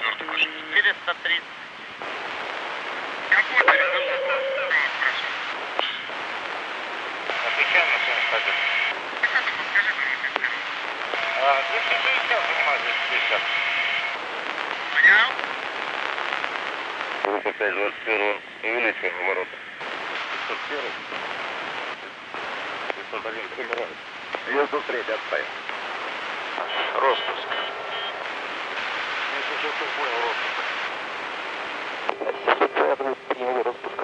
4 пошли. 430. Какой переход? Прошу. Отвечаем на 71. Так это подскажи, там 260 занимает 250. Понял? Группа 521 увеличиваем обороты. 501. 501 прибираем. 903 отставим. Роспуск. Если что понял, роспуск. 705 принял распуск.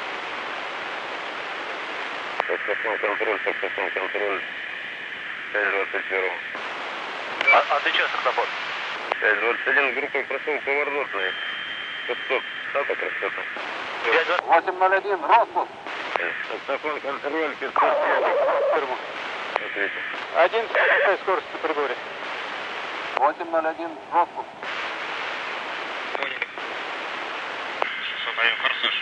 Таксофон контроль. 521. А ты часто набор? 521 группой прошел поворотный. 500. Статок расчета. 801, распуск. Таксофон контроль 507. Ответил. 11 скорости приборе. 801, распуск. Понял. 601 форсаж.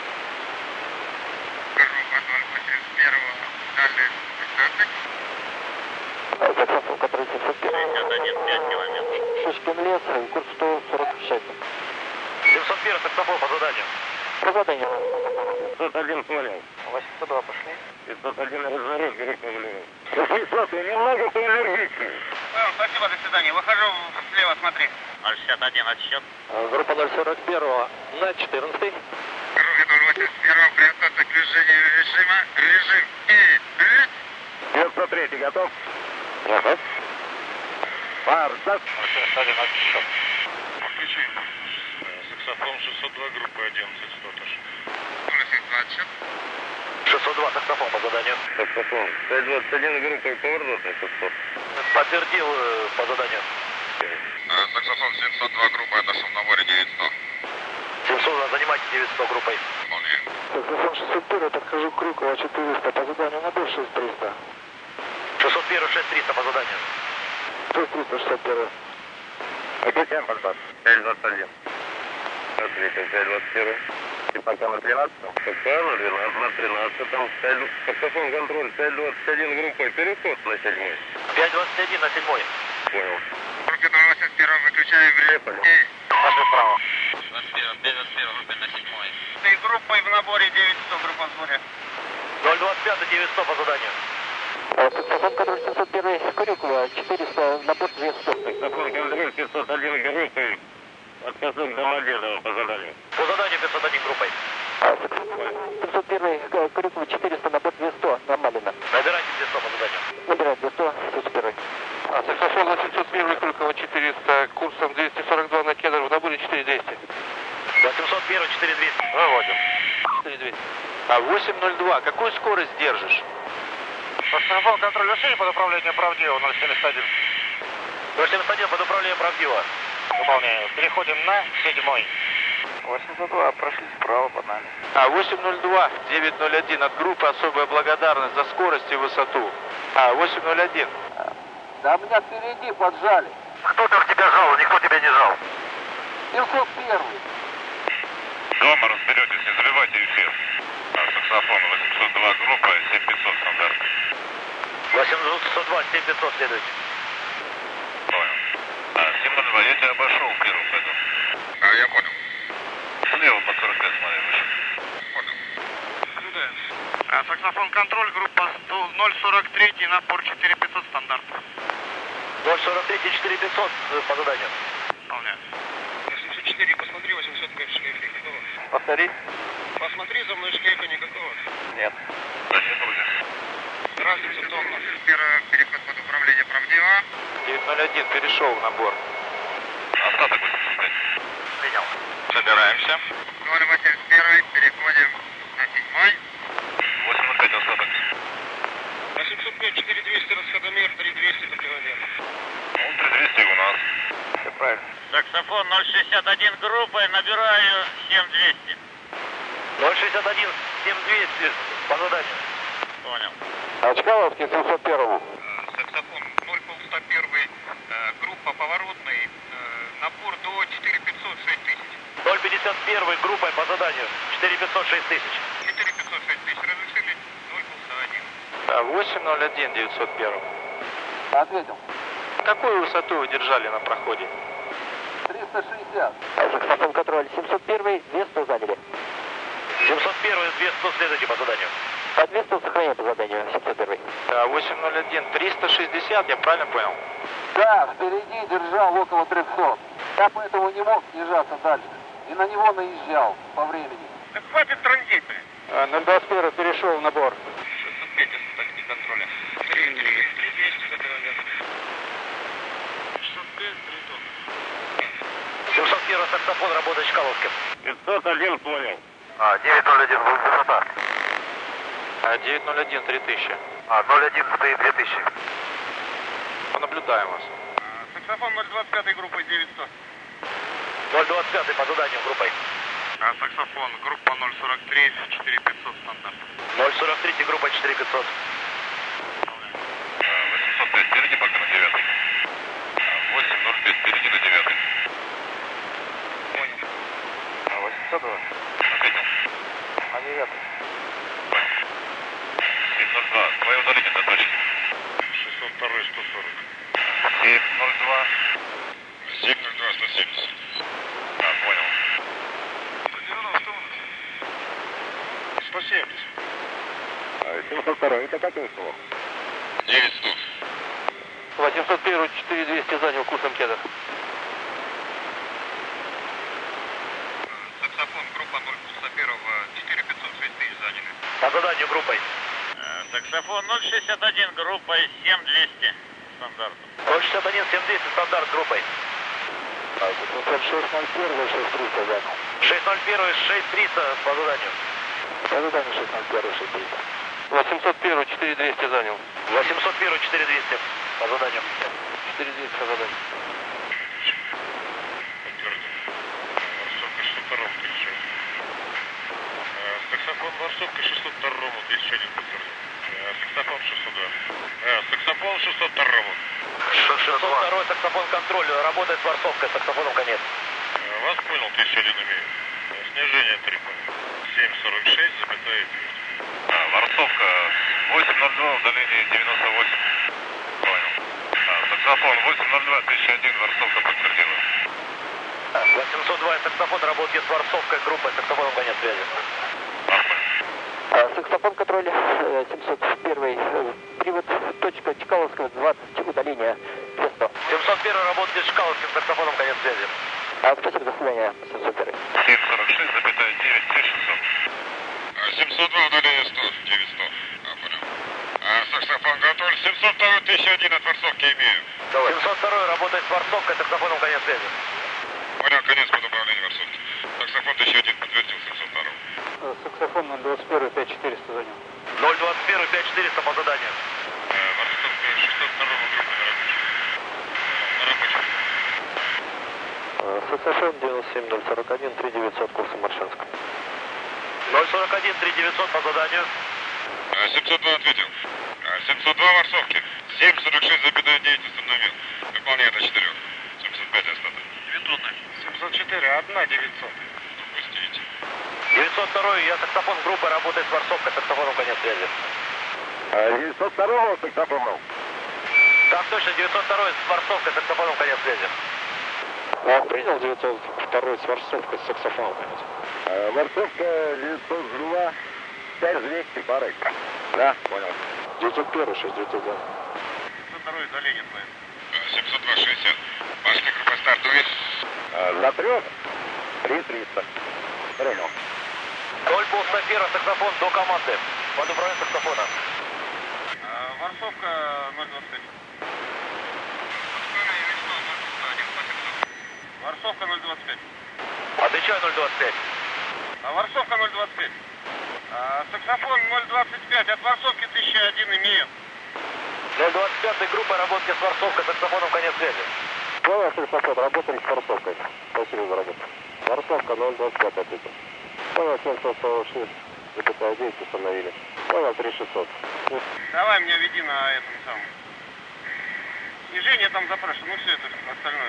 Группа 081 дали десяток. Таксофон контроль 705. 61, 5 километров. Шишкин лес, курс 146. 701 таксофон по заданию. По заданию. 501 понял. 802 пошли. 501 разорот, группа влево. 800, я немного поэнергичнее. Понял, спасибо, до свидания. Выхожу слева, смотри. 061 отсчет. Группа 041 на 14. Группе 081 приготовься к движению режима. Режим и... 903 готов? Готов. Пар, так? 61 отсчет. Включи. Саксофон 602, группа 11, 100 тоже. 072 отчет. 602 таксофон по заданию. Таксофон. 521 группой поворотный 600. Подтвердил по заданию. Саксофон 702 группа отошел на море 900. 700, занимайте 900 группой. Вполне. Таксофон 601, подхожу к Крюково 400, по заданию набор 6300. 601, 6300 по заданию. 6300, 61. Отвечаем, подпад. 521. Ответил 521. И пока на 13, пока на 12, на 13, там таксофон контроль 521 группой, переход на 7. 521 на 7. Понял. Группе 081 выключаем время. Пошли вправо. 21 группе на 7. Ты группой в наборе 900, группа в сборе. 025 900 по заданию. Таксофон контроль 701, Крюково 400, набор 200. Таксофон контроль 501 группой, отказок Домодедово по заданию. По заданию 501 группой. 501, Крюково 400, набор 200, нормально. Набирайте 200 по заданию. Набирайте 200, 701. Саксофон на 701, Крюково 400, курсом 242 на Кедр, в наборе 4200. 801, 4200. Выводим. 4200. А 802, какую скорость держишь? Саксофон контроль решение под управлением правдиво 071. 071 под управлением правдиво. Выполняю. Переходим на 7. 802, прошли справа под нами. А 802, 901 от группы особая благодарность за скорость и высоту. 801. Да меня впереди поджали. Кто там тебя жал? Никто тебя не жал. 701. Дома разберетесь, не забивайте эфир. Саксофон 802, группа 7500 стандарт. 802, 7500 следуйте. Понял. 702, я тебя обошел в первом году. Я понял. Слева по 45 смотри, выше. Понял. Наблюдаем. Саксофон контроль, группа 043, напор 4500 стандарт. 043, 4500 по заданию. Выполняю. 74, посмотри, 805 шлейфа никакого. Повтори. Посмотри, за мной шлейфа никакого. Нет. Да не будет. Разница тонна. Первый переход под управление правдиво. 901, перешел в набор. Остаток 85. Принял. Собираемся. 081, переходим на 7. 805 остаток. 805, 4200, расходомер, 3200 по километру. Ну, 3200 у нас. Все правильно. Таксофон 061 группой, набираю 7200. 061, 7200 по заданию. Понял. Чкаловский 701. Саксофон 0,101, группа поворотный, напор до 4500, 6000. 051 группой по заданию. 4500, 6000. 4500, 6000, разрешили 0,101. 801, 901. Ответил. Какую высоту вы держали на проходе? 300 360. Саксофон контроль 701, 200 заняли. 701, 200, следуйте по заданию. По 200 сохраняем по заданию, 701. 801, 360, я правильно понял? Да, впереди держал около 300. Я поэтому не мог снижаться дальше. И на него наезжал по времени. Так хватит транзит, блин. 021 перешел в набор. 605 остатки контроля. 3200 готовы. 605, 3 тонны. 701 саксофон работает Чкаловским. 501 понял. 901, высота. 901, 3000. 01 стоит 2000. Понаблюдаем вас. Саксофон 025 группой 900. 025 по заданию группой. Саксофон группа 043 4500 стандарт. 043 группа 4500. 805 впереди пока на 9. 805 впереди на 9. Понял. 802. Ответил. На 9. 702. Твое удаление до точки. 602 140. 702. 702 170. Понял. 170. 702, это какое слово? 900. 801, 4200 занял курсом кедр. Саксофон группа 051 4500 6000 заняли. По заданию группой. Саксофон 061 группой 7200 стандарт. 061 7200 стандарт группой. 601, 6300 занял. 601 6300 по заданию. По заданию 601, 6300. 801, 4200 занял. 801 4200 по заданию. 4200 по заданию. Саксофон Варшавка 602 2001 подтвердил. Саксофон 602. Саксофон 602. 602 саксофон контроль работает с Варсовкой, саксофоном конец. Вас понял, 1001 имею. Снижение 3 понял. 746, запятая 200. Варсовка 802, удаление 98. Понял. Саксофон 802, 1001, Варсовка подтвердила. 802 саксофон работает с Варсовкой, группой, саксофоном конец связи. Саксофон контроль 701, привод точка Чкаловского 20, удаление 200. 701 работает с Чкаловским, саксофоном конец связи. Спасибо, до свидания, 701. 746, запятая 9, 3600. 702, удаление 100, 900. Понял. Саксофон контроль 702, 1001 от Варсовки имею. 702 работает с Варсовкой, саксофоном конец связи. Понял, конец под управлением Варсовки. Саксофон 1001 подтвердил 702. Саксофон 021, 5400 занял. 021 5400 по заданию. Варсовка 602 группа на рабочем. Саксофон 97041, 3900 курсом Маршанска. 041 3900 по заданию. 702 ответил. 702 Варсовки. 746 запятая 9 установил. Выполняет до 4. 705 остаток. 2 тонны. 704, 1 900. Пустите. 902 я саксофон группы работает с Варсовкой, саксофоном конец связи. 902 саксофоном. Так точно, 902 с Варсовкой, саксофоном конец связи. Принял 902 с Варсовкой с саксофоном конец. Варсовка 902, 5200 парой. Да, понял. 901, 6900 занял. 702 удаление твое. 702 60. Пошли, группа стартует. За 3, 3300. Принял. 0 пол 101 саксофон до команды. Под управлением саксофона. Варсовка 025. Варсовка 025. Отвечаю 025. Варсовка 025. Саксофон 025. От Варсовки 1001 имею. 025 группа работает с Варсовкой, саксофоном конец связи. Понял, саксофон, работали с Варсовкой. Спасибо за работу. Варсовка 025 ответил. Понял, 746, запятая 9 установили. Понял, 3600. Давай меня веди на этом самом. Снижение там запрашиваю. Ну все это остальное.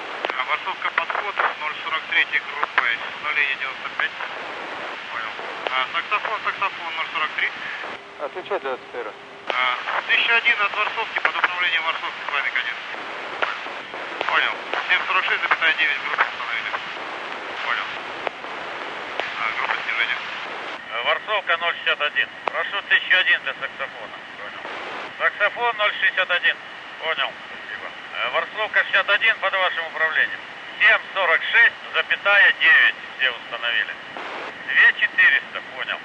Варсовка подход 043 группой, установление 95. Понял. Саксофон 043. Отвечай 21. 1001 от Варсовки под управлением Варсовки, с вами конец. Понял. 746,9 группы установили. Понял. Группа снижения. Варсовка 061. Прошу 1001 для саксофона. Понял. Саксофон 061. Понял. Спасибо. Варсовка 61 под вашим управлением. 746,9. Все установили. 2400. Понял.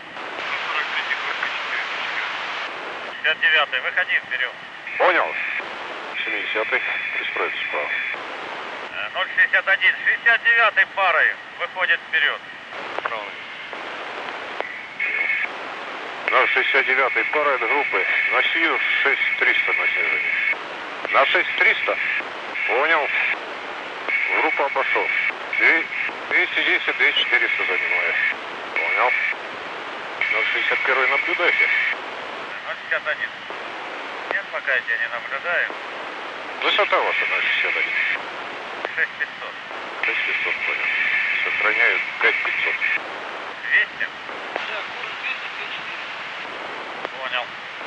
69-й. Выходи вперед. Понял. 70-й. Пристроиться справа. 061. 69-й парой. Выходит вперед. 069-й пара от группы. На сию 6300 на снижение. На 6300. Понял. Группа обошел. 210, 2400 занимает. Понял. 061 наблюдайте. 061. Нет, пока я тебя не наблюдаю. Высота ваша 061. 6500. 6500, понял. Сохраняют 5500. 200? Понял.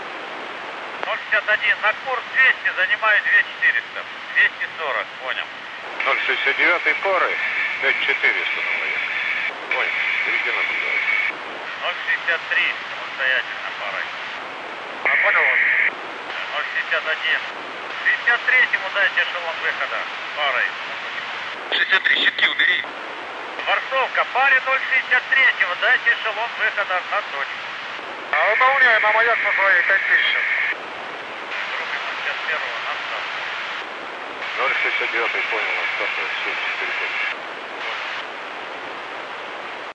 061. На курс 200 занимаю 2400. 240. Понял. 069 пары 5400 на маяк. Понял. Впереди наблюдают. 063. Самостоятельно парой. Понял вас. 061. 63-му дайте эшелон выхода. Парой. 63 щитки убери. Варсовка. Паре 063-го дайте эшелон выхода на точку. Выполняю на маяк на своей 5000. Группе 61-го на старт. 069 понял, на старт 74 понял.